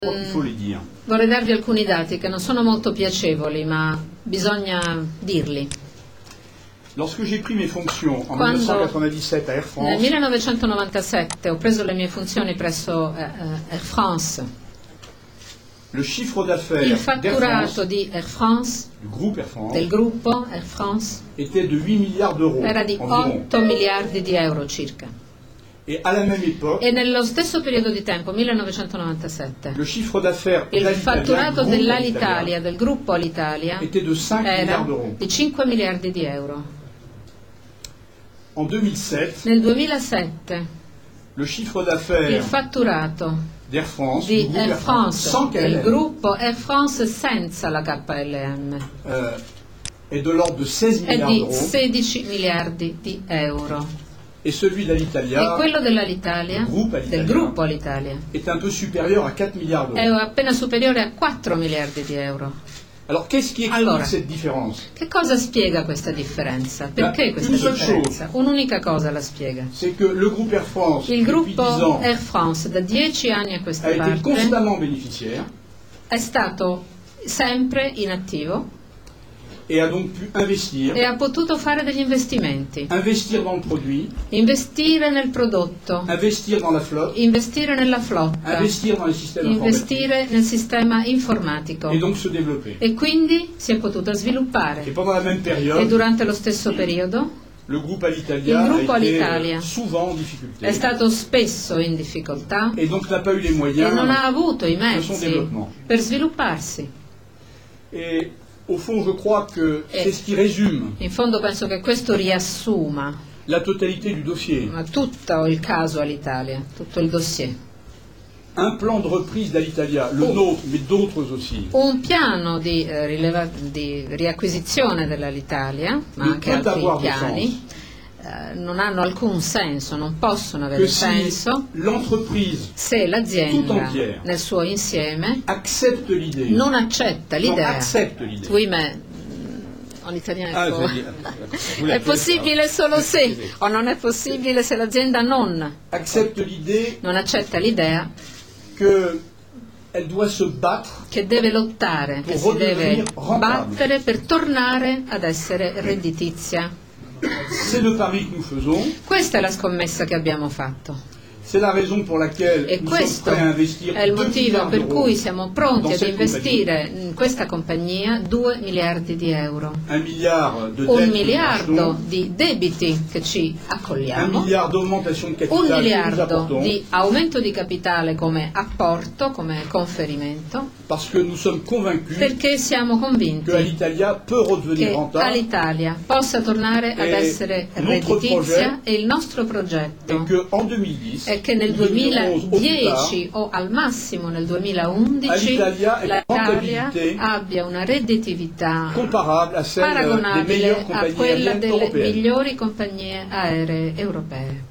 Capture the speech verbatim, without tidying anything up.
Il faut les dire. Vorrei darvi alcuni dati che non sono molto piacevoli, ma bisogna dirli. Lorsque j'ai pris mes fonctions en Quando millenovecentonovantadiciassette à Air Nel France, millenovecentonovantasette ho preso le mie funzioni presso eh, eh, Air France. le chiffre Il d'affaires d'Air fatturato France, di Air France, du groupe Air France, del gruppo Air France, était de huit milliards d'euros era di environ. otto miliardi di euro circa. Et à la même époque, E nello stesso periodo di tempo, millenovecentonovantasette, le chiffre d'affaires il d'Alitalia, fatturato du groupe dell'Alitalia, Alitalia, del gruppo Alitalia, était de cinq era milliards d'euros. di cinque miliardi di euro. En deux mille sept, Nel duemilasette le chiffre il d'affaires fatturato d'Air France, du di groupe Air Air France, France, sans del K L M, gruppo Air France senza la K L M, euh, est de l'ordre de seize è milliards di d'euros, sedici miliardi di euro. et celui E d'Alitalia quello dell'Alitalia, Gruppo Alitalia. del gruppo Alitalia, est un peu supérieur à quatre milliards è d'euros. appena superiore a quattro miliardi di euro. Alors qu'est-ce qui explique Allora, cette différence? Che cosa spiega questa differenza? Perché Beh, questa une seule differenza? Un'unica cosa la spiega. C'est que le groupe Air France, Il depuis gruppo dix ans, Air France da dieci anni a questa a été parte constamment bénéficiaire è stato sempre in attivo et a donc pu investir, e ha potuto fare degli investimenti, investir dans le produit, investire nel prodotto, investir dans la flotte, investire nella flotta, investir dans les systèmes informatiques investire nel sistema informatico et donc se développer. e quindi si è potuta Et sviluppare. pendant la même E période, durante lo stesso periodo le groupe Alitalia Il gruppo a été Alitalia euh, souvent en difficulté è stato spesso in difficoltà et donc n'a pas eu les e moyens non ha avuto i de son mezzi développement. per svilupparsi. Et au fond, je crois que Eh. c'est ce qui résume In fondo penso che questo riassuma la totalité du dossier. tutto il caso all'Italia, tutto il dossier. Un plan de reprise d'Alitalia, le Oh. nôtre, mais d'autres aussi, Un piano di, eh, rileva- di riacquisizione dell'Alitalia, ma Non anche peut altri avoir de piani, eh, non hanno alcun senso, non possono avere que si senso l'entreprise se Tout l'azienda entière. nel suo insieme accepte l'idée, non accetta non l'idea. accepte l'idée. Oui, mais en italiano Ah, è, po- je dis- vous è l'appelez possibile ça. solo se, Excusez. o non è possibile se l'azienda non, Accepte l'idée non accetta l'idea qu'elle doit se battre che deve lottare, che si deve redevenir rentable. battere per tornare ad essere redditizia. C'est le pari que nous faisons, Questa è la scommessa che abbiamo fatto c'est la raison pour laquelle e nous sommes questo prêts à investir è il deux motivo milliards per d'euros, cui siamo pronti dans ad cette investire in questa compagnia due miliardi di euro. un milliard de Un dettes miliardo que nous achetons, di debiti che ci un accogliamo, milliard d'augmentation de un capital que nous miliardo apportons, di aumento di capitale come apporto, come conferimento, parce que nous sommes convaincus perché siamo convinti que Alitalia peut redevenir che rentable all'Italia possa tornare ad E essere notre redditizia projet e il nostro et progetto qu'en deux mille dix, è che nel ou deux mille onze au plus duemiladieci o al massimo nel duemilaundici Alitalia è l'Italia rentabilità abbia una redditività comparable à celle des meilleures paragonabile a compagnies quella aériennes delle européennes. migliori compagnie aeree europee.